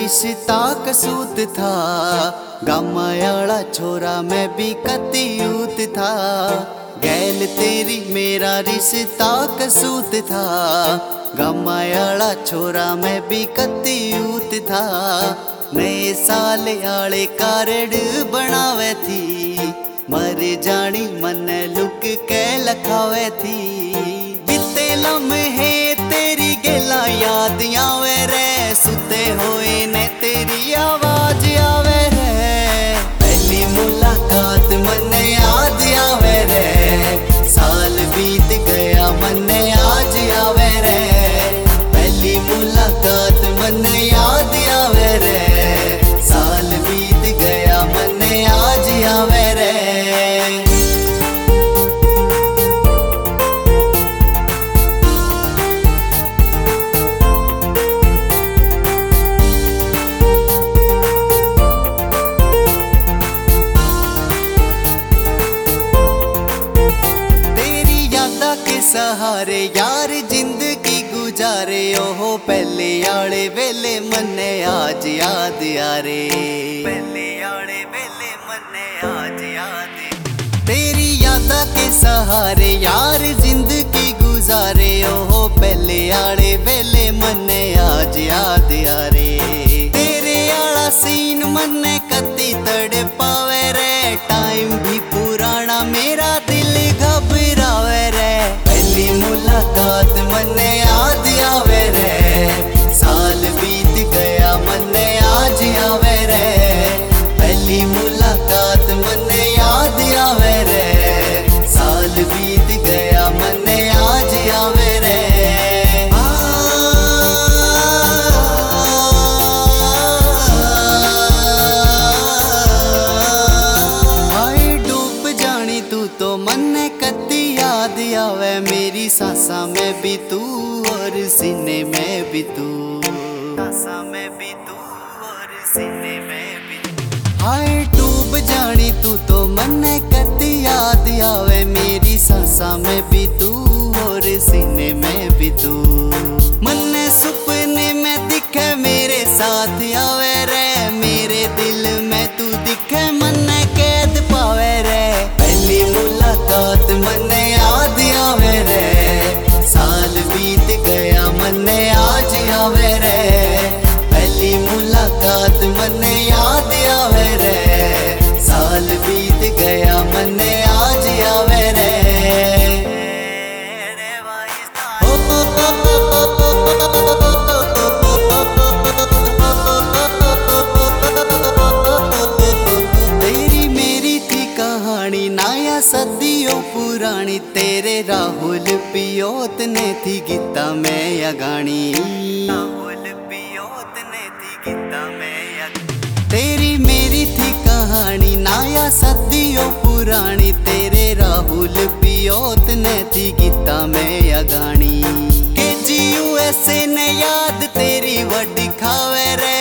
रिश्ता कसूत था, गामायाड़ा छोरा मैं भी कतियूत था। गैल तेरी मेरा रिश्ता कसूत था, गामायाड़ा छोरा मैं भी कतियूत था। नए साल आले कारड बनावे थी, मर जानी मन लुक के लखावे थी। बीते लम्हे तेरी गेला याद आवे रे, सुते होए ने तेरी आवाज आवे रे। पहली मुलाकात मन याद आवे रे, साल बीत गया मन आज आवे रे। पहली मुलाकात मन याद आवे रे, साल बीत गया मन आज आवे रे। सहारे यार जिंदगी गुजारे, ओहो पहले आले वेले मन्ने आज याद यारे। पहले आले वेले मन्ने आज याद। तेरी यादा के सहारे यार जिंदगी गुजारे, ओहो पहले आले वेले मन्ने आज याद यारे। तेरे आला सीन मन्ने कती तड़ पावे रे, टाइम भी पुराना मेरा दिल घबरावे रे। पहली मुलाकात मन याद आवे रे, साल बीत गया मन आज आवे रे। पहली मुलाकात मन याद आवे रे, साल बीत गया मन आज आवे रे। आई डूब जानी तू तो मन कती याद आवे, मेरी सांसा में भी तू और सीने में भी तू। सांसा में भी तू और सीने में भी। हाय डूब जानी तू तो मन कती याद आवे, मेरी सांसा में भी तू और सीने में भी तू। मन सुपने में दिखे मेरे साथ आवे रे, मेरे दिल में तू दिखे मन कैद पावे रे। पहली मुलाकात मन याद आवे रे, साल बीत गया मन आज आवे रे। पहली मुलाकात मन याद आवे रे, साल बीत गया मन आज आवे रे। तेरी मेरी थी कहानी नाया सदियों पुरानी, तेरे राहुल पियोत ने थी गीता में या गानी। राहुल पियोत ने थी गीता में या। तेरी मेरी थी कहानी नाया सदियों पुरानी, तेरे राहुल पियोत ने थी गीता में या गानी। KGUSA ने याद तेरी वड्डी खावे रे,